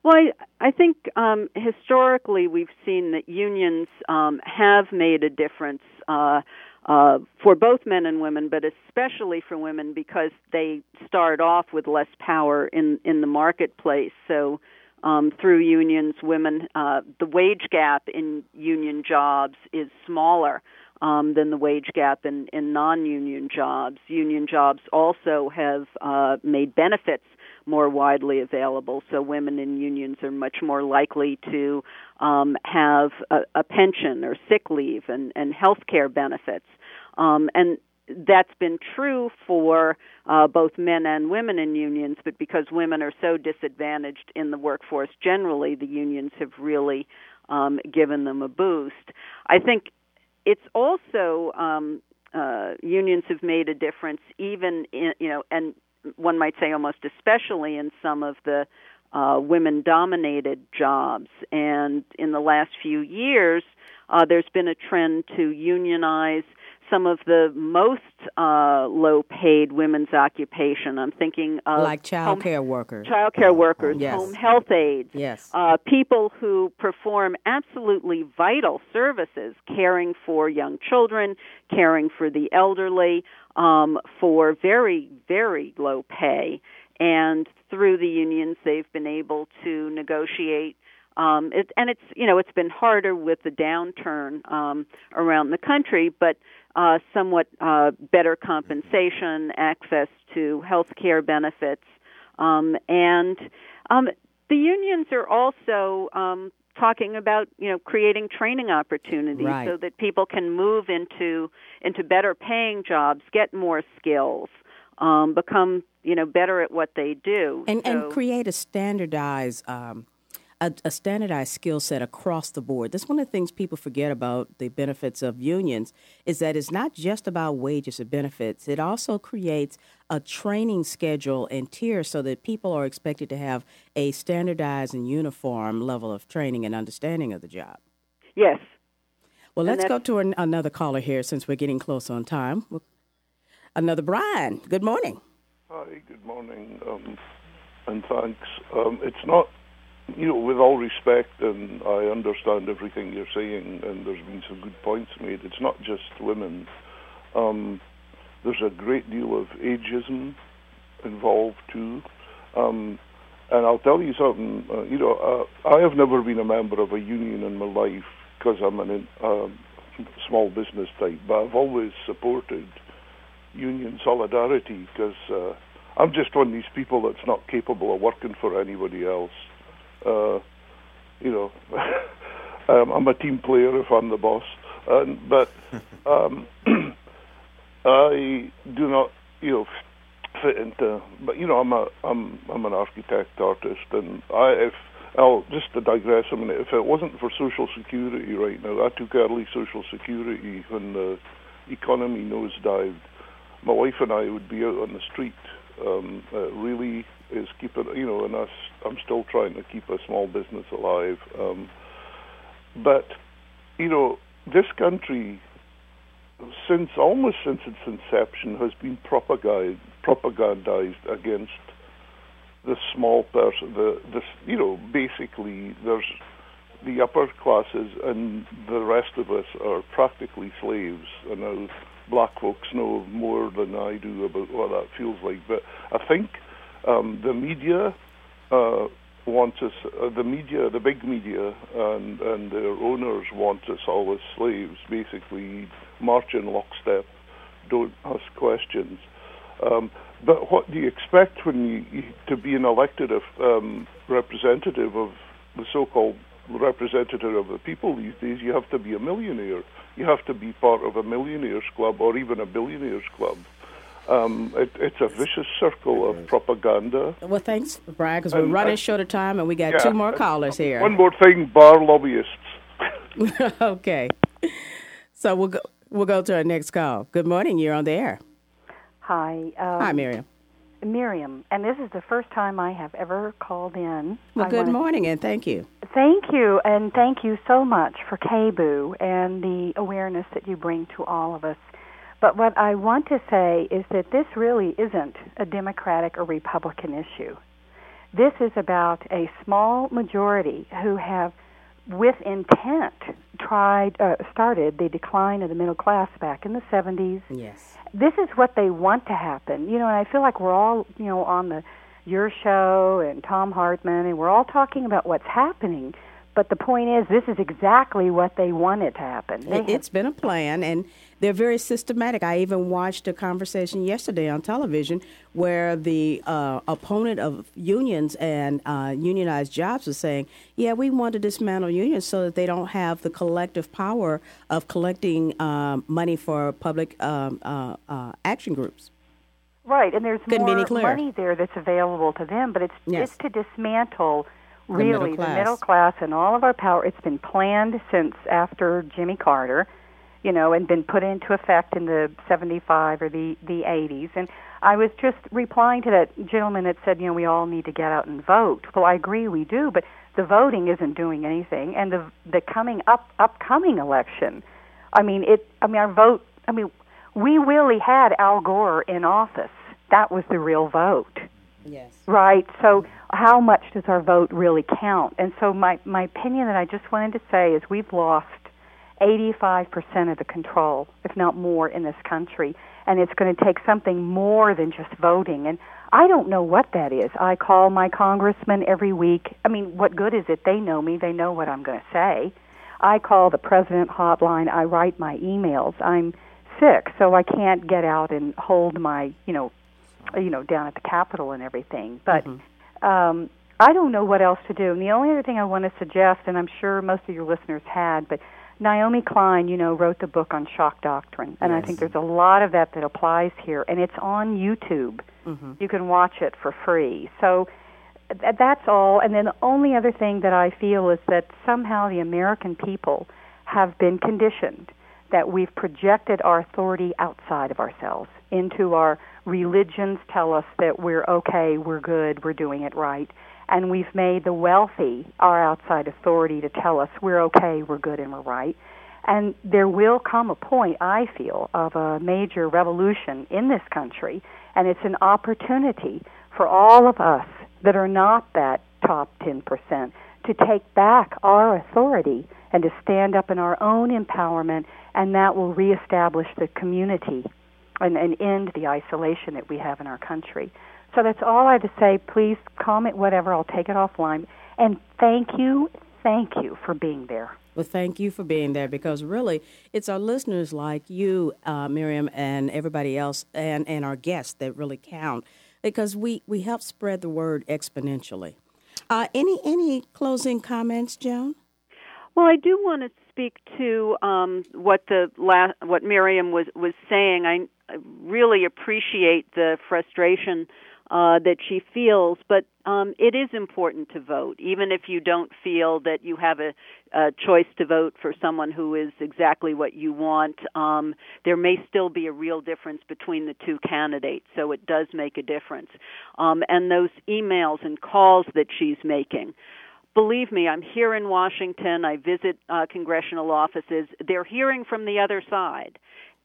Well, I, I think um, historically we've seen that unions um, have made a difference uh, uh, for both men and women, but especially for women because they start off with less power in, in the marketplace. So um, through unions, women, uh, the wage gap in union jobs is smaller um, than the wage gap in, in non-union jobs. Union jobs also have uh, made benefits more widely available, so women in unions are much more likely to um, have a, a pension or sick leave and, and health care benefits. Um, and that's been true for uh, both men and women in unions, but because women are so disadvantaged in the workforce generally, the unions have really um, given them a boost. I think it's also, um, uh, unions have made a difference even in, you know, and one might say almost especially in some of the uh, women-dominated jobs. And in the last few years, uh, there's been a trend to unionize some of the most uh, low-paid women's occupation. I'm thinking of like child care workers, child care workers, yes. home health aides, yes, uh, people who perform absolutely vital services, caring for young children, caring for the elderly, um, for very, very low pay. And through the unions, they've been able to negotiate. Um, it, and it's, you know, it's been harder with the downturn um, around the country, but uh, somewhat uh, better compensation, access to health care benefits. Um, and um, the unions are also um, talking about, you know, creating training opportunities right. so that people can move into into better paying jobs, get more skills, um, become, you know, better at what they do. And, so, and create a standardized um A, a standardized skill set across the board. That's one of the things people forget about the benefits of unions is that it's not just about wages or benefits. It also creates a training schedule and tiers so that people are expected to have a standardized and uniform level of training and understanding of the job. Yes. Well, And let's go to an, another caller here since we're getting close on time. Another Brian. Good morning. Hi, good morning, um, and thanks. Um, it's not You know, with all respect, and I understand everything you're saying, and there's been some good points made, it's not just women. Um, there's a great deal of ageism involved, too. Um, and I'll tell you something, uh, you know, uh, I have never been a member of a union in my life because I'm a uh, small business type, but I've always supported union solidarity because uh, I'm just one of these people that's not capable of working for anybody else. Uh, you know, um, I'm a team player if I'm the boss, and, but um, I do not, you know, fit into. But you know, I'm a, I'm, I'm an architect, artist, and I, if I'll just to digress a minute, if it wasn't for Social Security right now, I took early Social Security when the economy nosedived. My wife and I would be out on the street. Um, it really is keeping, you know, and us, I'm still trying to keep a small business alive. Um, but, you know, this country, since almost since its inception, has been propagandized, propagandized against the small person. The, the, you know, basically, there's the upper classes, and the rest of us are practically slaves. And now black folks know more than I do about what that feels like. But I think um, the media uh, wants us, uh, the media, the big media, and, and their owners want us all as slaves, basically march in lockstep, don't ask questions. Um, but what do you expect when you, you to be an elected um, representative of the so-called representative of the people these days? You have to be a millionaire. You have to be part of a millionaires club or even a billionaires club. Um, it, it's a vicious circle of propaganda. Well, thanks, Brian, because we're And running I- short of time, and we got Yeah. two more callers here. One more thing, bar lobbyists. Okay. So we'll go, we'll go to our next call. Good morning. You're on the air. Hi. Um, Hi, Miriam. Miriam, and this is the first time I have ever called in. Well, I good wanna- morning, and thank you. Thank you, and thank you so much for K B U and the awareness that you bring to all of us. But what I want to say is that this really isn't a Democratic or Republican issue. This is about a small majority who have, with intent, tried, uh, started the decline of the middle class back in the seventies. Yes. This is what they want to happen. You know, and I feel like we're all, you know, on the your show and Tom Hartman, and we're all talking about what's happening. But the point is, this is exactly what they wanted to happen. They It, it's been a plan, and they're very systematic. I even watched a conversation yesterday on television where the uh, opponent of unions and uh, unionized jobs was saying, yeah, we want to dismantle unions so that they don't have the collective power of collecting um, money for public um, uh, uh, action groups. Right, and there's Couldn't be any more clearer. money there that's available to them, but it's Yes. it's to dismantle The really middle the class. middle class and all of our power. It's been planned since after Jimmy Carter, you know, and been put into effect in the seventy-five or the the eighties. And I was just replying to that gentleman that said, you know, we all need to get out and vote. Well, I agree, we do, but the voting isn't doing anything, and the the coming up upcoming election, I mean, it. I mean, our vote. I mean. We really had Al Gore in office. That was the real vote. Yes. Right? So how much does our vote really count? And so my, my opinion that I just wanted to say is we've lost eighty-five percent of the control, if not more, in this country. And it's going to take something more than just voting. And I don't know what that is. I call my congressman every week. I mean, what good is it? They know me. They know what I'm going to say. I call the president hotline. I write my emails. I'm sick, so I can't get out and hold my, you know, you know, down at the Capitol and everything. But mm-hmm. um, I don't know what else to do. And the only other thing I want to suggest, and I'm sure most of your listeners had, but Naomi Klein, you know, wrote the book on shock doctrine, and yes. I think there's a lot of that that applies here, and it's on YouTube. Mm-hmm. You can watch it for free. So th- that's all. And then the only other thing that I feel is that somehow the American people have been conditioned that we've projected our authority outside of ourselves into our religions tell us that we're okay, we're good, we're doing it right. And we've made the wealthy our outside authority to tell us we're okay, we're good, and we're right. And there will come a point, I feel, of a major revolution in this country, and it's an opportunity for all of us that are not that top ten percent to take back our authority and to stand up in our own empowerment, and that will reestablish the community and, and end the isolation that we have in our country. So that's all I have to say. Please comment whatever. I'll take it offline. And thank you, thank you for being there. Well, thank you for being there, because really it's our listeners like you, uh, Miriam, and everybody else, and, and our guests that really count, because we, we help spread the word exponentially. Uh, any any closing comments, Joan? Well, I do want to speak to um, what the la- what Miriam was, was saying. I, I really appreciate the frustration uh, that she feels, but um, it is important to vote, even if you don't feel that you have a, a choice to vote for someone who is exactly what you want. Um, there may still be a real difference between the two candidates, so it does make a difference. Um, and those emails and calls that she's making, believe me, I'm here in Washington. I visit uh, congressional offices. They're hearing from the other side,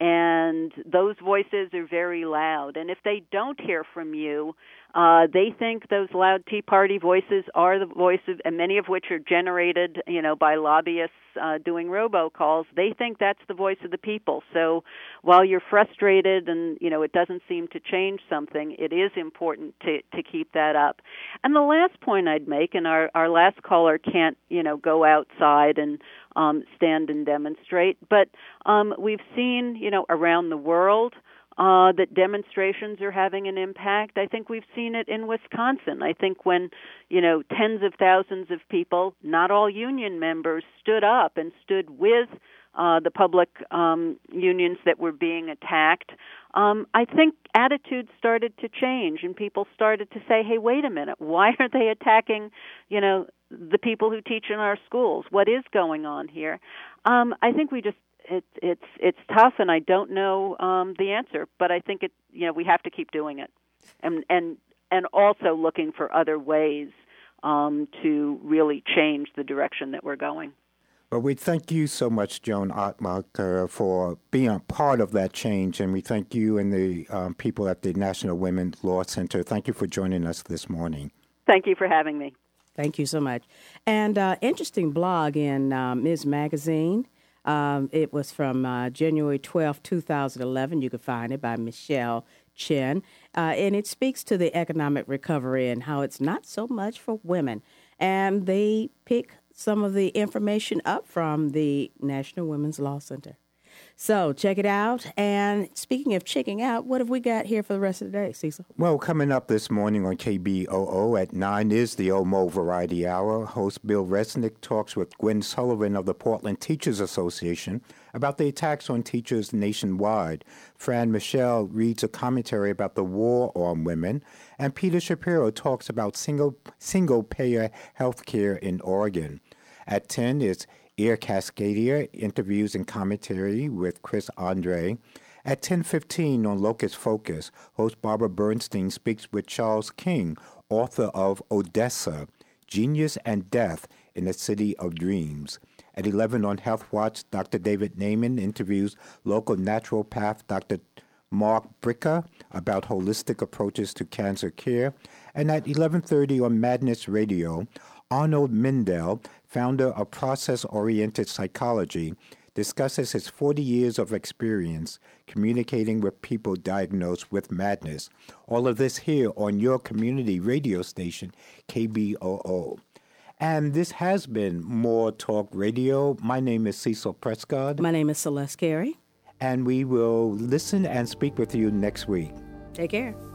and those voices are very loud. And if they don't hear from you, uh, they think those loud Tea Party voices are the voices, and many of which are generated, you know, by lobbyists uh, doing robocalls. They think that's the voice of the people. So while you're frustrated and, you know, it doesn't seem to change something, it is important to, to keep that up. And the last point I'd make, and our, our last caller can't, you know, go outside and um, stand and demonstrate, but um, we've seen, you know, around the world, Uh, that demonstrations are having an impact. I think we've seen it in Wisconsin. I think when, you know, tens of thousands of people, not all union members, stood up and stood with uh, the public um, unions that were being attacked, um, I think attitudes started to change, and people started to say, hey, wait a minute, why are they attacking, you know, the people who teach in our schools? What is going on here? Um, I think we just It, it's it's tough, and I don't know um, the answer. But I think it. You know, we have to keep doing it, and and and also looking for other ways um, to really change the direction that we're going. Well, we thank you so much, Joan Ottmacher, for being a part of that change, and we thank you and the um, people at the National Women's Law Center. Thank you for joining us this morning. Thank you for having me. Thank you so much. And uh, interesting blog in uh, Miz Magazine. Um, it was from uh, January twelfth, twenty eleven. You can find it by Michelle Chen. Uh, and it speaks to the economic recovery and how it's not so much for women. And they pick some of the information up from the National Women's Law Center. So check it out. And speaking of checking out, what have we got here for the rest of the day, Cecil? Well, coming up this morning on K B O O at nine is the O M O Variety Hour. Host Bill Resnick talks with Gwen Sullivan of the Portland Teachers Association about the attacks on teachers nationwide. Fran Michelle reads a commentary about the war on women. And Peter Shapiro talks about single, single-payer health care in Oregon. At ten is Air Cascadia, interviews and commentary with Chris Andre. At ten fifteen on Locust Focus, host Barbara Bernstein speaks with Charles King, author of Odessa, Genius and Death in the City of Dreams. At eleven on Health Watch, Doctor David Naiman interviews local naturopath Doctor Mark Bricker about holistic approaches to cancer care. And at eleven thirty on Madness Radio, Arnold Mindell, founder of Process-Oriented Psychology, discusses his forty years of experience communicating with people diagnosed with madness. All of this here on your community radio station, K B O O. And this has been More Talk Radio. My name is Cecil Prescott. My name is Celeste Carey. And we will listen and speak with you next week. Take care.